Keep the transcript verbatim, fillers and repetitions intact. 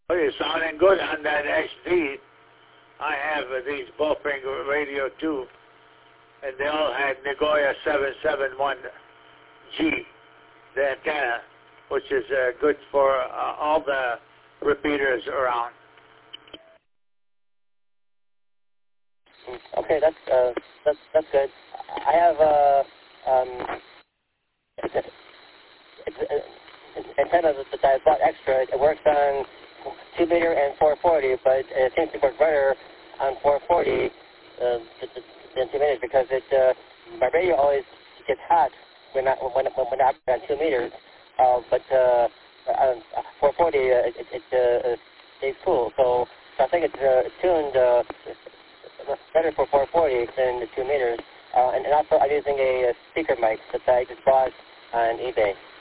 Oh, you're sounding good on that X D. I have uh, these Bullfrog radio too, and they all had Nagoya seven seven one G, the antenna, which is uh, good for uh, all the repeaters around. Okay, that's uh, that's that's good. I have uh, um, it's a, it's a, it's antenna that I bought extra. It works on two meter and four forty, but it seems to work better on four forty uh, than two meters because it uh, my radio always gets hot when I when when, when I'm on two meters, uh, but uh, on four forty uh, it, it uh, stays cool. So, so I think it's uh, tuned uh, better for four forty than the two meters. Uh, and, and also I'm using a, a speaker mic that I just bought on eBay.